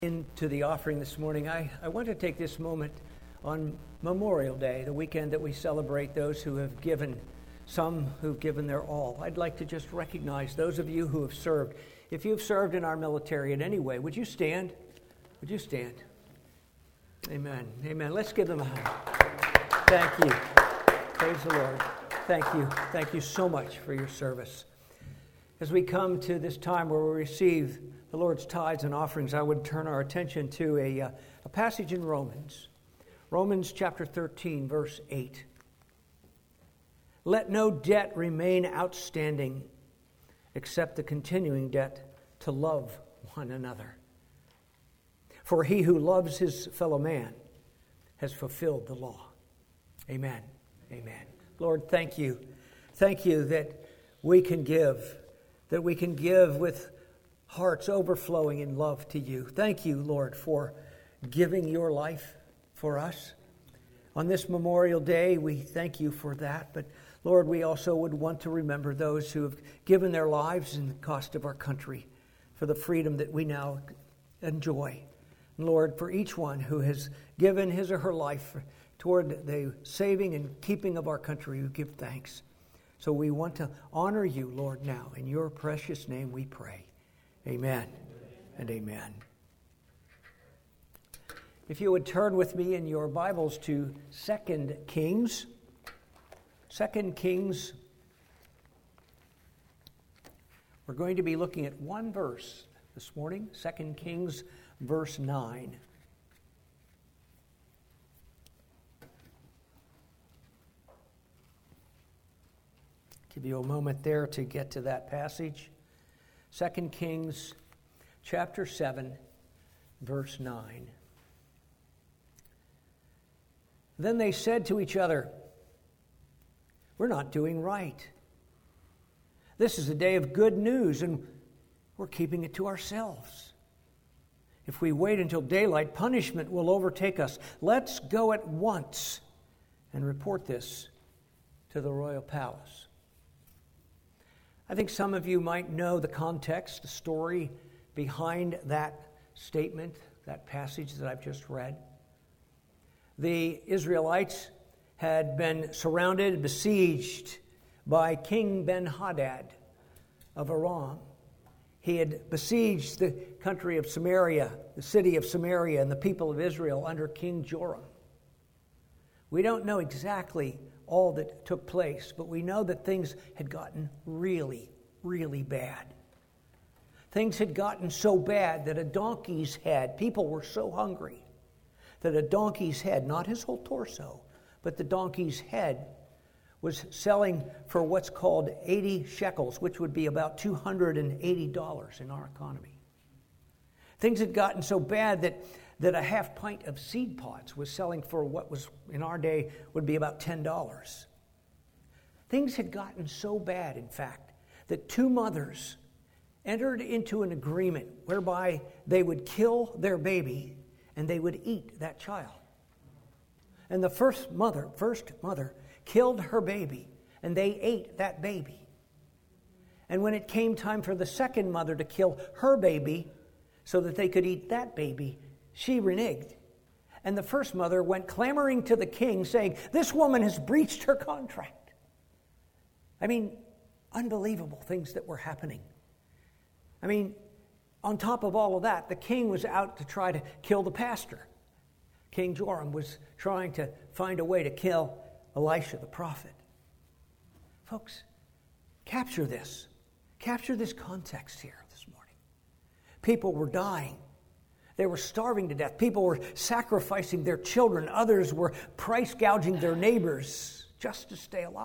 Into the offering this morning, I want to take this moment on Memorial Day, the weekend that we celebrate those who have given, some who've given their all. I'd like to just recognize those of you who have served. If you've served in our military in any way, would you stand? Would you stand? Amen. Amen. Let's give them a hand. Thank you. Praise the Lord. Thank you. Thank you so much for your service. As we come to this time where we receive the Lord's tithes and offerings, I would turn our attention to a passage in Romans. Romans chapter 13, verse 8. Let no debt remain outstanding except the continuing debt to love one another. For he who loves his fellow man has fulfilled the law. Amen. Amen. Lord, thank you. Thank you that we can give with hearts overflowing in love to you. Thank you, Lord, for giving your life for us. On this Memorial Day, we thank you for that. But, Lord, we also would want to remember those who have given their lives in the cost of our country for the freedom that we now enjoy. And, Lord, for each one who has given his or her life toward the saving and keeping of our country, we give thanks. So we want to honor you, Lord, now. In your precious name we pray. Amen and amen. If you would turn with me in your Bibles to 2 Kings. 2 Kings. We're going to be looking at one verse this morning. 2 Kings, verse 9. Give you a moment there to get to that passage. 2 Kings chapter 7, verse 9. Then they said to each other, we're not doing right. This is a day of good news, and we're keeping it to ourselves. If we wait until daylight, punishment will overtake us. Let's go at once and report this to the royal palace. I think some of you might know the context, the story behind that statement, that passage that I've just read. The Israelites had been surrounded, besieged by King Ben-Hadad of Aram. He had besieged the country of Samaria, the city of Samaria, and the people of Israel under King Joram. We don't know exactly all that took place, but we know that things had gotten really, really bad. Things had gotten so bad that a donkey's head, people were so hungry that a donkey's head, not his whole torso, but the donkey's head was selling for what's called 80 shekels, which would be about $280 in our economy. Things had gotten so bad that a half pint of seed pods was selling for what was, in our day, would be about $10. Things had gotten so bad, in fact, that two mothers entered into an agreement whereby they would kill their baby and they would eat that child. And the first mother killed her baby and they ate that baby. And when it came time for the second mother to kill her baby so that they could eat that baby, she reneged. And the first mother went clamoring to the king saying, this woman has breached her contract. I mean, unbelievable things that were happening. I mean, on top of all of that, the king was out to try to kill the pastor. King Joram was trying to find a way to kill Elisha the prophet. Folks, capture this. Capture this context here this morning. People were dying. They were starving to death. People were sacrificing their children. Others were price gouging their neighbors just to stay alive.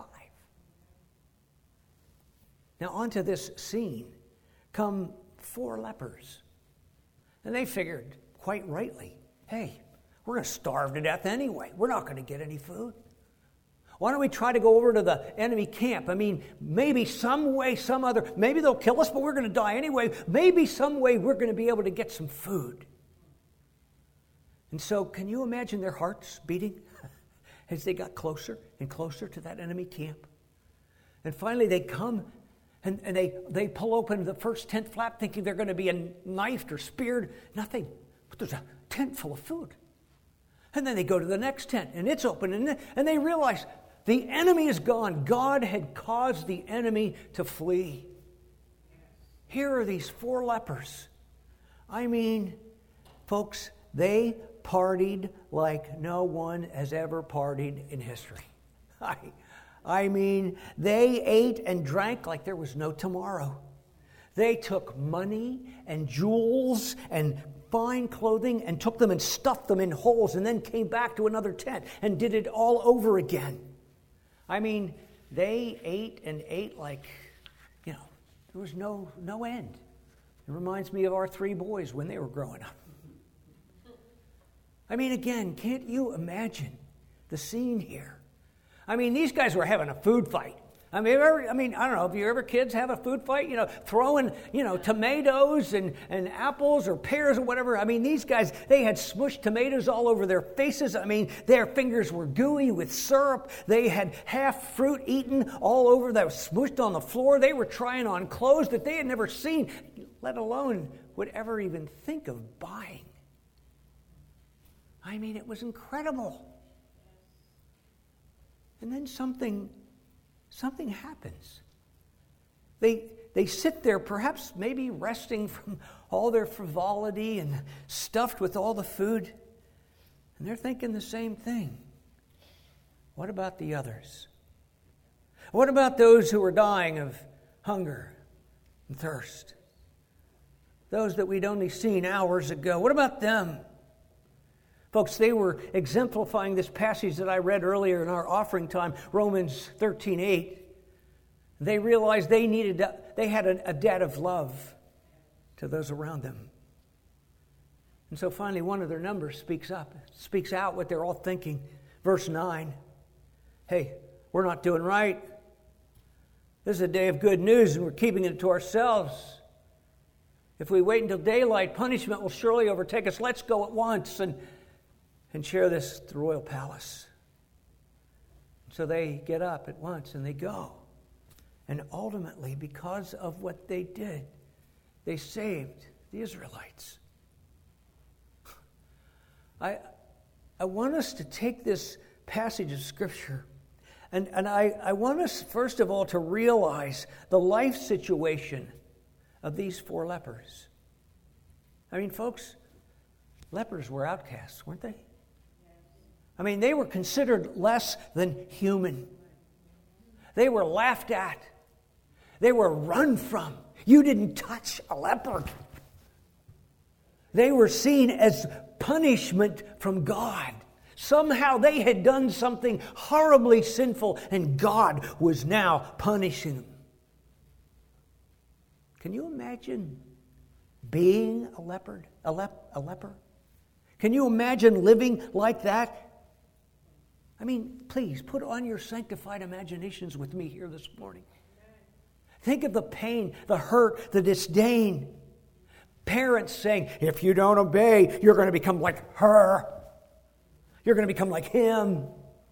Now onto this scene come 4 lepers. And they figured, quite rightly, hey, we're going to starve to death anyway. We're not going to get any food. Why don't we try to go over to the enemy camp? I mean, maybe some way, some other, maybe they'll kill us, but we're going to die anyway. Maybe some way we're going to be able to get some food. And so can you imagine their hearts beating as they got closer and closer to that enemy camp? And finally they come and they pull open the first tent flap thinking they're going to be knifed or speared. Nothing. but there's a tent full of food. And then they go to the next tent, and it's open, and they realize the enemy is gone. God had caused the enemy to flee. Here are these 4 lepers. I mean, folks, they partied like no one has ever partied in history. I mean, they ate and drank like there was no tomorrow. They took money and jewels and fine clothing and took them and stuffed them in holes and then came back to another tent and did it all over again. I mean, they ate and ate like, there was no end. It reminds me of our 3 boys when they were growing up. I mean, again, can't you imagine the scene here? I mean, these guys were having a food fight. I don't know, if you ever kids have a food fight, throwing, tomatoes and apples or pears or whatever. I mean, these guys, they had smushed tomatoes all over their faces. I mean, their fingers were gooey with syrup. They had half fruit eaten all over that was smushed on the floor. They were trying on clothes that they had never seen, let alone would ever even think of buying. I mean, it was incredible. And then something happens. They sit there, perhaps maybe resting from all their frivolity and stuffed with all the food, and they're thinking the same thing. What about the others? What about those who are dying of hunger and thirst? Those that we'd only seen hours ago. What about them? Folks, they were exemplifying this passage that I read earlier in our offering time, Romans 13:8. They realized they had a debt of love to those around them. And so finally one of their numbers speaks out what they're all thinking. Verse 9, hey, we're not doing right. This is a day of good news and we're keeping it to ourselves. If we wait until daylight, punishment will surely overtake us. Let's go at once and share this at the royal palace. So they get up at once and they go. And ultimately, because of what they did, they saved the Israelites. I want us to take this passage of Scripture and I want us, first of all, to realize the life situation of these 4 lepers. I mean, folks, lepers were outcasts, weren't they? I mean, they were considered less than human. They were laughed at. They were run from. You didn't touch a leper. They were seen as punishment from God. Somehow they had done something horribly sinful, and God was now punishing them. Can you imagine being a leper? Can you imagine living like that? I mean, please, put on your sanctified imaginations with me here this morning. Think of the pain, the hurt, the disdain. Parents saying, if you don't obey, you're going to become like her. You're going to become like him.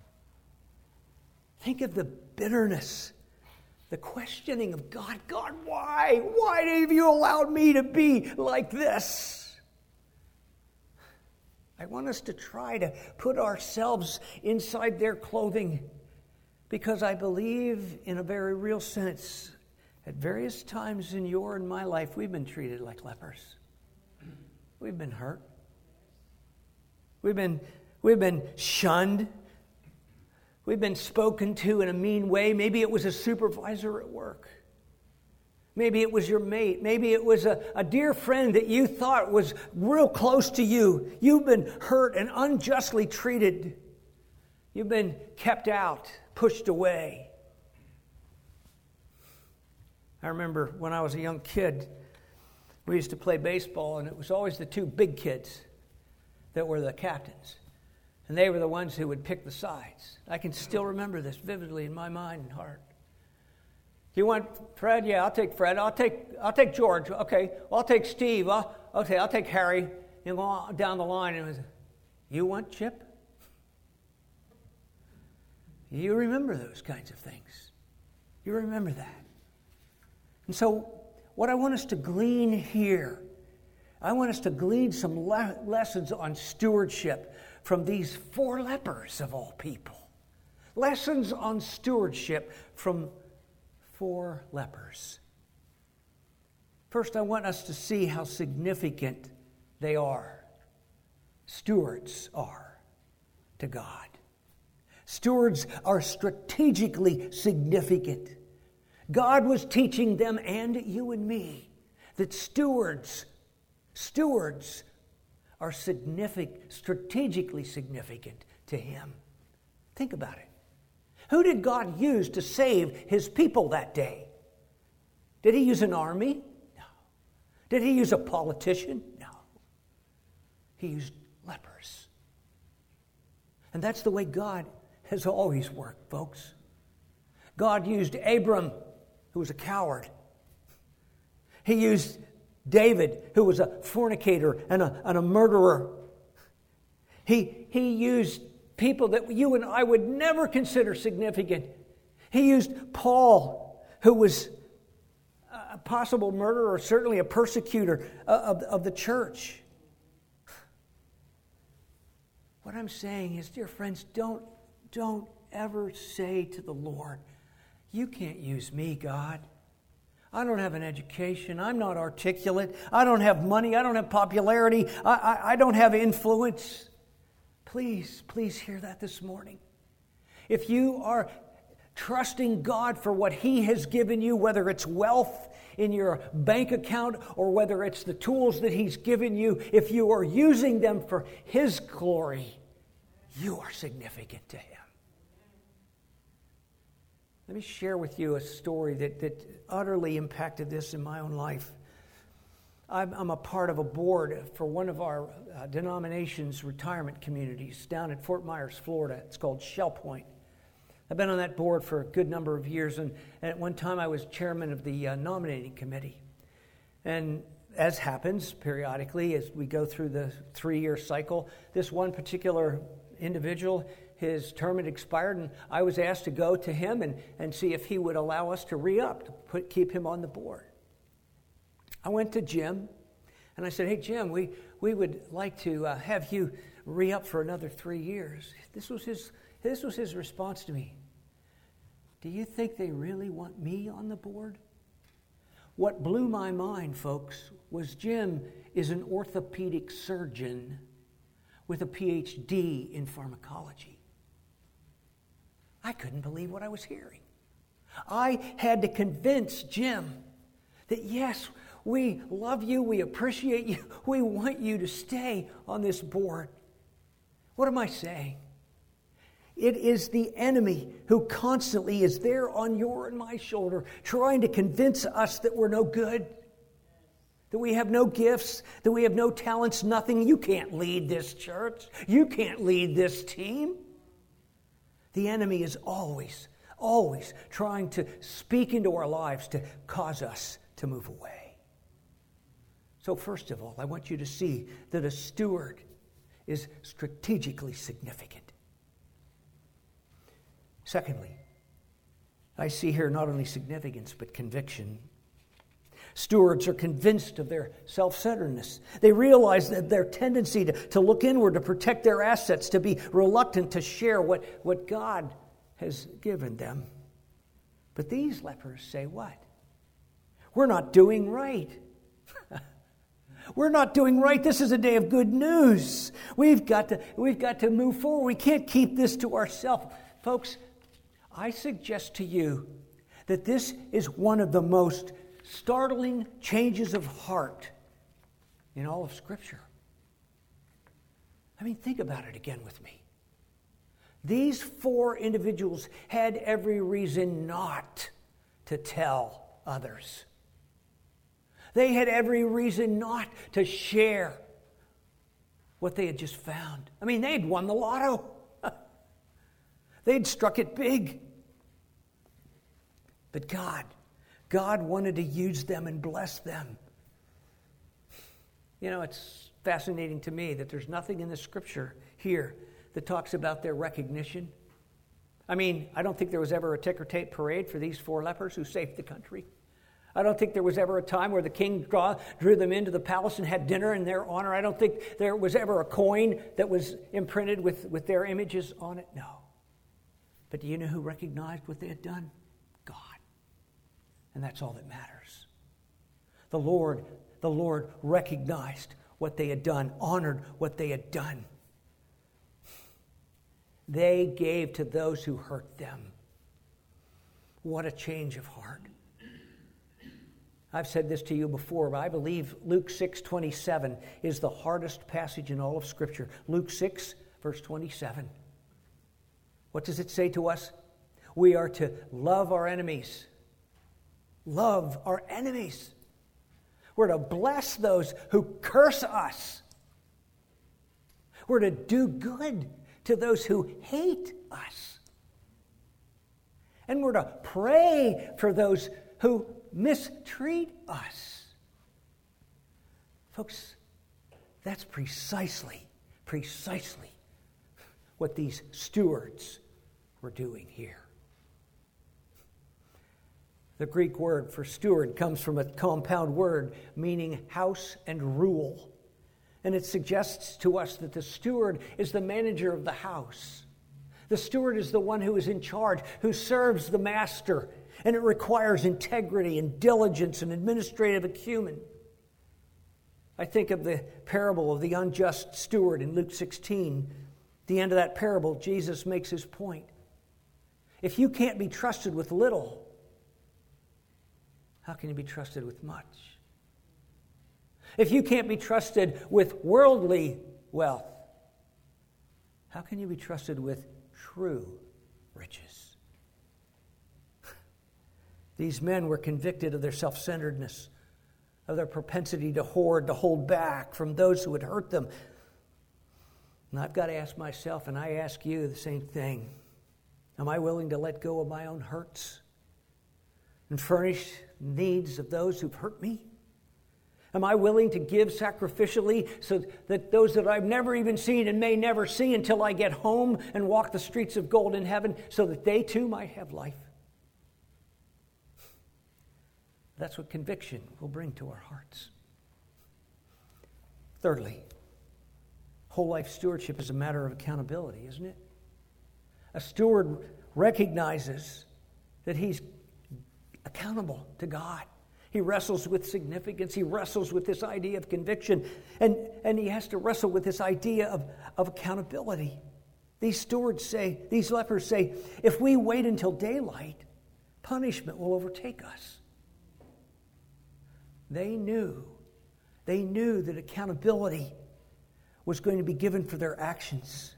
Think of the bitterness, the questioning of God. God, why? Why have you allowed me to be like this? I want us to try to put ourselves inside their clothing, because I believe in a very real sense, at various times in your and my life, we've been treated like lepers. We've been hurt. We've been shunned. We've been spoken to in a mean way. Maybe it was a supervisor at work. Maybe it was your mate. Maybe it was a dear friend that you thought was real close to you. You've been hurt and unjustly treated. You've been kept out, pushed away. I remember when I was a young kid, we used to play baseball, and it was always the 2 big kids that were the captains. And they were the ones who would pick the sides. I can still remember this vividly in my mind and heart. You want Fred? Yeah, I'll take Fred. I'll take George. Okay, well, I'll take Steve. I'll take Harry. You go down the line, and it was, you want Chip? You remember those kinds of things. You remember that. And so, what I want us to glean here, I want us to glean some lessons on stewardship from these 4 lepers of all people. Lessons on stewardship from 4 lepers. First, I want us to see how significant they are. Stewards are to God. Stewards are strategically significant. God was teaching them and you and me that stewards are strategically significant to Him. Think about it. Who did God use to save His people that day? Did He use an army? No. Did He use a politician? No. He used lepers. And that's the way God has always worked, folks. God used Abram, who was a coward. He used David, who was a fornicator and a murderer. He used people that you and I would never consider significant. He used Paul, who was a possible murderer, certainly a persecutor of the church. What I'm saying is, dear friends, don't ever say to the Lord, "You can't use me, God. I don't have an education. I'm not articulate. I don't have money. I don't have popularity. I don't have influence." Please hear that this morning. If you are trusting God for what He has given you, whether it's wealth in your bank account or whether it's the tools that He's given you, if you are using them for His glory, you are significant to Him. Let me share with you a story that utterly impacted this in my own life. I'm a part of a board for one of our denomination's retirement communities down at Fort Myers, Florida. It's called Shell Point. I've been on that board for a good number of years, and at one time I was chairman of the nominating committee. And as happens periodically as we go through the 3-year cycle, this one particular individual, his term had expired, and I was asked to go to him and see if he would allow us to re-up, to keep him on the board. I went to Jim, and I said, "Hey, Jim, we would like to have you re-up for another 3 years." This was his response to me. "Do you think they really want me on the board?" What blew my mind, folks, was Jim is an orthopedic surgeon with a PhD in pharmacology. I couldn't believe what I was hearing. I had to convince Jim that yes, we love you, we appreciate you, we want you to stay on this board. What am I saying? It is the enemy who constantly is there on your and my shoulder trying to convince us that we're no good, that we have no gifts, that we have no talents, nothing. You can't lead this church. You can't lead this team. The enemy is always trying to speak into our lives to cause us to move away. So first of all, I want you to see that a steward is strategically significant. Secondly, I see here not only significance but conviction. Stewards are convinced of their self-centeredness. They realize that their tendency to look inward, to protect their assets, to be reluctant to share what God has given them. But these lepers say what? We're not doing right. We're not doing right. This is a day of good news. We've got to move forward. We can't keep this to ourselves. Folks, I suggest to you that this is one of the most startling changes of heart in all of Scripture. I mean, think about it again with me. These 4 individuals had every reason not to tell others. They had every reason not to share what they had just found. I mean, they'd won the lotto. They'd struck it big. But God wanted to use them and bless them. You know, it's fascinating to me that there's nothing in the Scripture here that talks about their recognition. I mean, I don't think there was ever a ticker tape parade for these 4 lepers who saved the country. I don't think there was ever a time where the king drew them into the palace and had dinner in their honor. I don't think there was ever a coin that was imprinted with their images on it. No. But do you know who recognized what they had done? God. And that's all that matters. The Lord recognized what they had done, honored what they had done. They gave to those who hurt them. What a change of heart. I've said this to you before, but I believe Luke 6:27 is the hardest passage in all of Scripture. Luke 6, verse 27. What does it say to us? We are to love our enemies. Love our enemies. We're to bless those who curse us. We're to do good to those who hate us. And we're to pray for those who mistreat us. Folks, that's precisely what these stewards were doing here. The Greek word for steward comes from a compound word meaning house and rule. And it suggests to us that the steward is the manager of the house. The steward is the one who is in charge, who serves the master. And it requires integrity and diligence and administrative acumen. I think of the parable of the unjust steward in Luke 16. At the end of that parable, Jesus makes his point. If you can't be trusted with little, how can you be trusted with much? If you can't be trusted with worldly wealth, how can you be trusted with true riches? These men were convicted of their self-centeredness, of their propensity to hoard, to hold back from those who would hurt them. And I've got to ask myself, and I ask you the same thing. Am I willing to let go of my own hurts and furnish needs of those who've hurt me? Am I willing to give sacrificially so that those that I've never even seen and may never see until I get home and walk the streets of gold in heaven so that they too might have life? That's what conviction will bring to our hearts. Thirdly, whole life stewardship is a matter of accountability, isn't it? A steward recognizes that he's accountable to God. He wrestles with significance. He wrestles with this idea of conviction. And he has to wrestle with this idea of accountability. These lepers say, if we wait until daylight, punishment will overtake us. They knew that accountability was going to be given for their actions.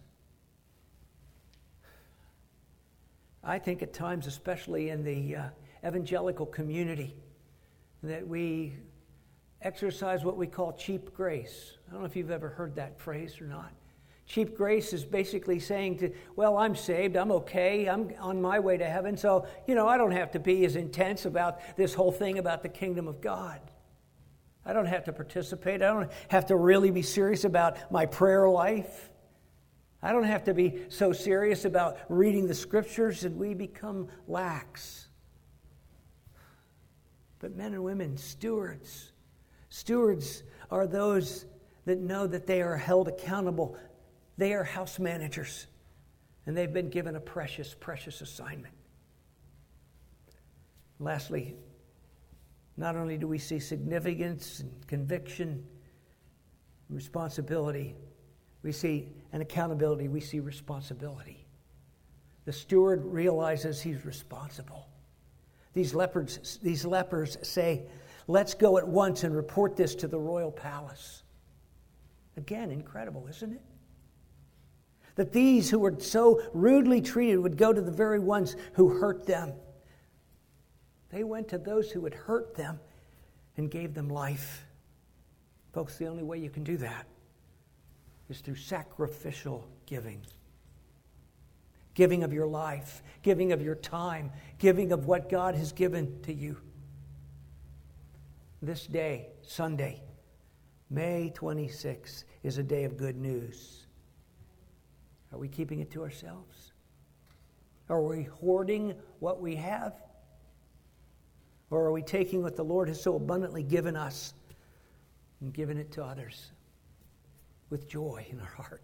I think at times, especially in the evangelical community, that we exercise what we call cheap grace. I don't know if you've ever heard that phrase or not. Cheap grace is basically saying I'm saved, I'm okay, I'm on my way to heaven, so, I don't have to be as intense about this whole thing about the kingdom of God. I don't have to participate. I don't have to really be serious about my prayer life. I don't have to be so serious about reading the scriptures, and we become lax. But men and women, stewards are those that know that they are held accountable. They are house managers, and they've been given a precious, precious assignment. Lastly, not only do we see significance and conviction, responsibility, we see an accountability, we see responsibility. The steward realizes he's responsible. These lepers say, let's go at once and report this to the royal palace. Again, incredible, isn't it? That these who were so rudely treated would go to the very ones who hurt them. They went to those who had hurt them and gave them life. Folks, the only way you can do that is through sacrificial giving. Giving of your life, giving of your time, giving of what God has given to you. This day, Sunday, May 26th, is a day of good news. Are we keeping it to ourselves? Are we hoarding what we have? Or are we taking what the Lord has so abundantly given us and giving it to others with joy in our heart?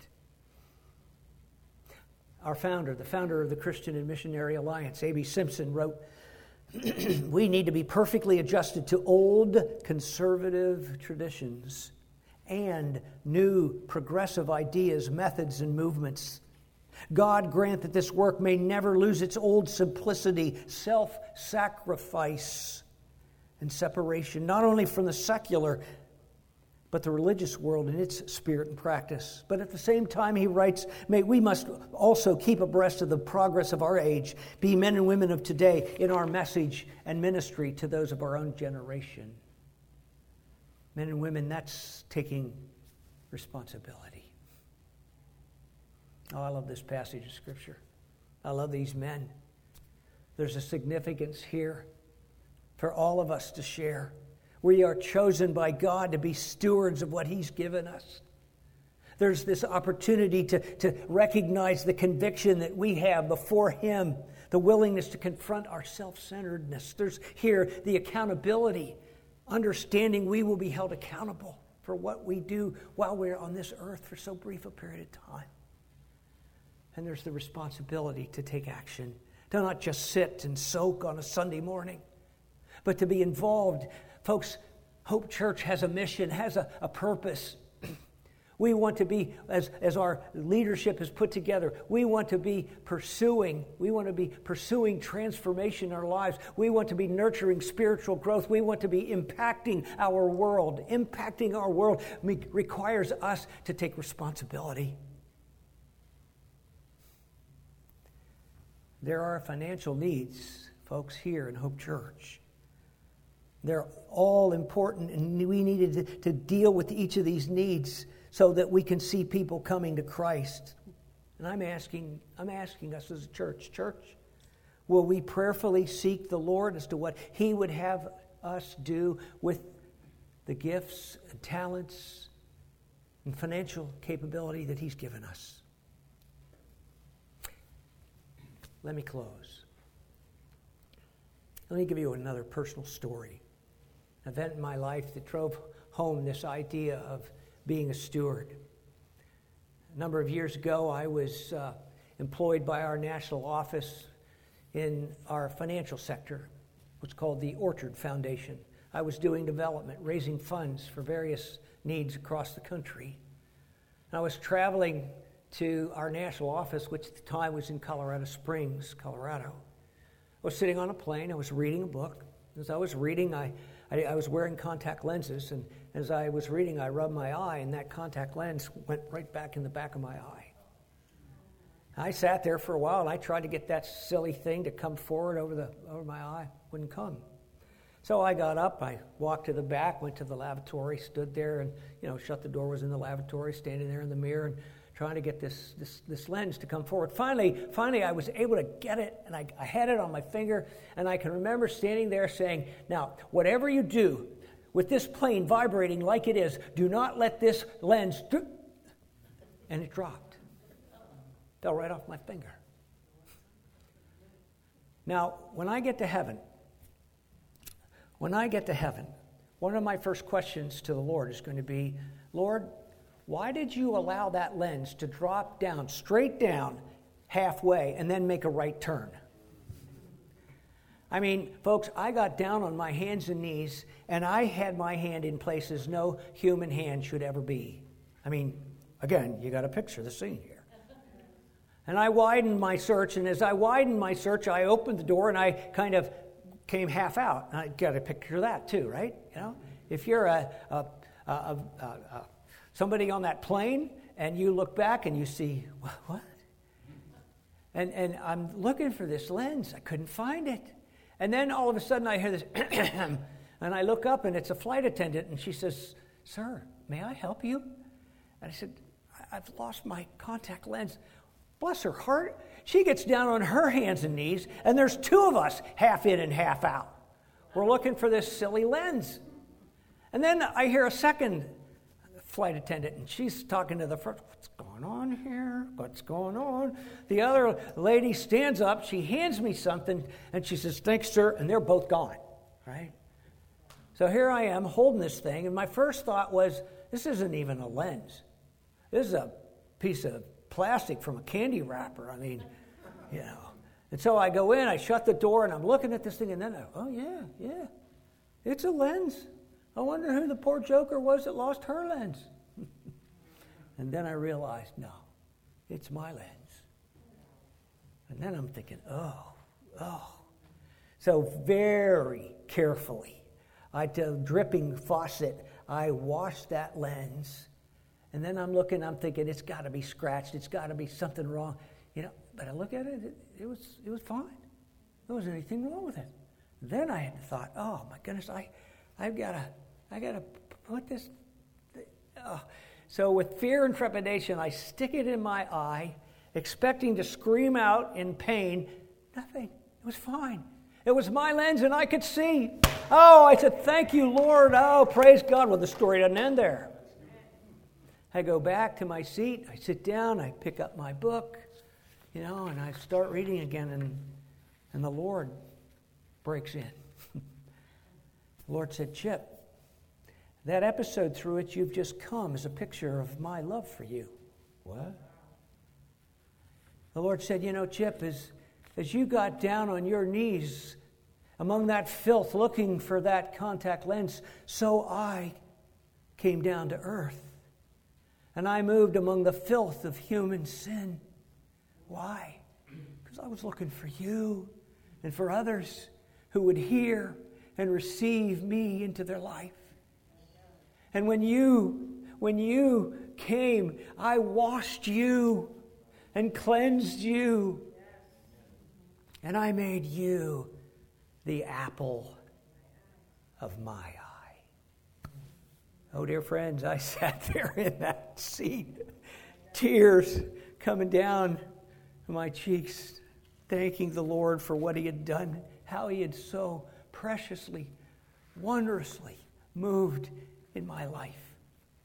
Our founder, the founder of the Christian and Missionary Alliance, A.B. Simpson, wrote, "We need to be perfectly adjusted to old conservative traditions and new progressive ideas, methods, and movements. God grant that this work may never lose its old simplicity, self-sacrifice, and separation, not only from the secular, but the religious world in its spirit and practice. But at the same time," he writes, we must also keep abreast of the progress of our age, be men and women of today in our message and ministry to those of our own generation." Men and women, that's taking responsibility. Oh, I love this passage of Scripture. I love these men. There's a significance here for all of us to share. We are chosen by God to be stewards of what He's given us. There's this opportunity to recognize the conviction that we have before Him, the willingness to confront our self-centeredness. There's here the accountability, understanding we will be held accountable for what we do while we're on this earth for so brief a period of time. And there's the responsibility to take action, to not just sit and soak on a Sunday morning, but to be involved. Folks, Hope Church has a mission, has a purpose. We want to be, as our leadership is put together, we want to be pursuing transformation in our lives. We want to be nurturing spiritual growth. We want to be impacting our world. Impacting our world requires us to take responsibility. There are financial needs, folks, here in Hope Church. They're all important, and we needed to deal with each of these needs so that we can see people coming to Christ. And I'm asking us as a church, will we prayerfully seek the Lord as to what He would have us do with the gifts and talents and financial capability that He's given us? Let me close. Let me give you another personal story. An event in my life that drove home this idea of being a steward. A number of years ago, I was employed by our national office in our financial sector, what's called the Orchard Foundation. I was doing development, raising funds for various needs across the country. And I was traveling to our national office, which at the time was in Colorado Springs, Colorado. I was sitting on a plane. I was reading a book. As I was reading, I was wearing contact lenses, and as I was reading, I rubbed my eye, and that contact lens went right back in the back of my eye. I sat there for a while, and I tried to get that silly thing to come forward over my eye. Wouldn't come. So I got up, I walked to the back, went to the lavatory, stood there, and shut the door, was in the lavatory, standing there in the mirror, and trying to get this lens to come forward. Finally, I was able to get it, and I had it on my finger, and I can remember standing there saying, "Now, whatever you do with this plane vibrating like it is, do not let this lens..." And it dropped. Fell right off my finger. Now, when I get to heaven, one of my first questions to the Lord is going to be, "Lord, why did you allow that lens to drop down, straight down, halfway, and then make a right turn?" I mean, folks, I got down on my hands and knees, and I had my hand in places no human hand should ever be. I mean, again, you got to picture the scene here. And I widened my search, and as I widened my search, I opened the door, and I kind of came half out. And I got to picture that too, right? If you're somebody on that plane, and you look back and you see, what? And I'm looking for this lens. I couldn't find it. And then all of a sudden I hear this, and I look up, and it's a flight attendant, and she says, "Sir, may I help you?" And I said, "I've lost my contact lens." Bless her heart. She gets down on her hands and knees, and there's two of us, half in and half out. We're looking for this silly lens. And then I hear a second flight attendant, and she's talking to the first, "What's going on here? What's going on?" The other lady stands up, she hands me something, and she says, "Thanks, sir," and they're both gone. right? So here I am holding this thing, and my first thought was, this isn't even a lens. This is a piece of plastic from a candy wrapper. I mean, you know. And so I go in, I shut the door, and I'm looking at this thing, and then yeah, it's a lens. I wonder who the poor joker was that lost her lens. And then I realized, no, it's my lens. And then I'm thinking, oh. So very carefully, I did a dripping faucet. I washed that lens. And then I'm looking, I'm thinking, it's got to be scratched. It's got to be something wrong. You know, but I look at it, it was fine. There wasn't anything wrong with it. Then I had thought, oh my goodness, I've got to put this. So with fear and trepidation, I stick it in my eye, expecting to scream out in pain. Nothing. It was fine. It was my lens and I could see. Oh, I said, thank you, Lord. Oh, praise God. Well, the story doesn't end there. I go back to my seat. I sit down. I pick up my book, and I start reading again, and the Lord breaks in. The Lord said, Chip, that episode through which you've just come is a picture of my love for you. What? The Lord said, Chip, as you got down on your knees among that filth looking for that contact lens, so I came down to earth. And I moved among the filth of human sin. Why? Because I was looking for you and for others who would hear and receive me into their life. And when you came, I washed you and cleansed you. And I made you the apple of my eye. Oh, dear friends, I sat there in that seat, tears coming down my cheeks, thanking the Lord for what He had done, how He had so preciously, wondrously moved in my life.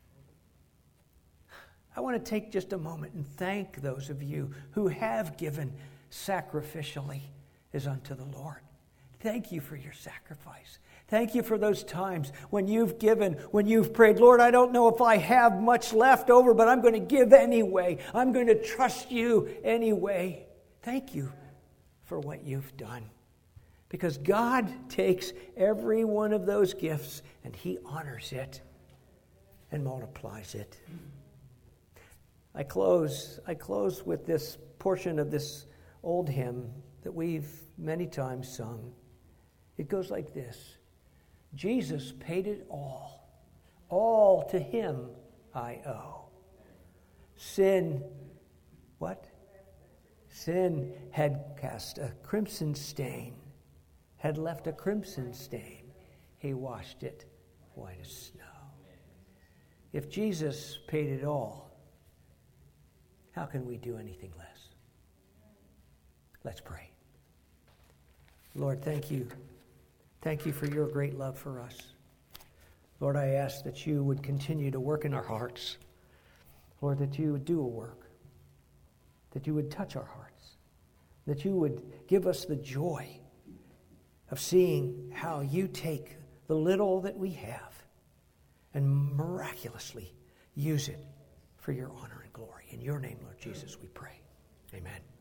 I want to take just a moment and thank those of you who have given sacrificially as unto the Lord. Thank you for your sacrifice. Thank you for those times when you've given, when you've prayed, Lord, I don't know if I have much left over, but I'm going to give anyway. I'm going to trust you anyway. Thank you for what you've done. Because God takes every one of those gifts and He honors it and multiplies it. I close with this portion of this old hymn that we've many times sung. It goes like this. Jesus paid it all to Him I owe. Sin, what? Sin had cast a crimson stain, had left a crimson stain. He washed it white as snow. If Jesus paid it all, how can we do anything less? Let's pray. Lord, thank you. Thank you for your great love for us. Lord, I ask that you would continue to work in our hearts. Lord, that you would do a work. That you would touch our hearts. That you would give us the joy of seeing how you take the little that we have and miraculously use it for your honor and glory. In your name, Lord Jesus, we pray. Amen.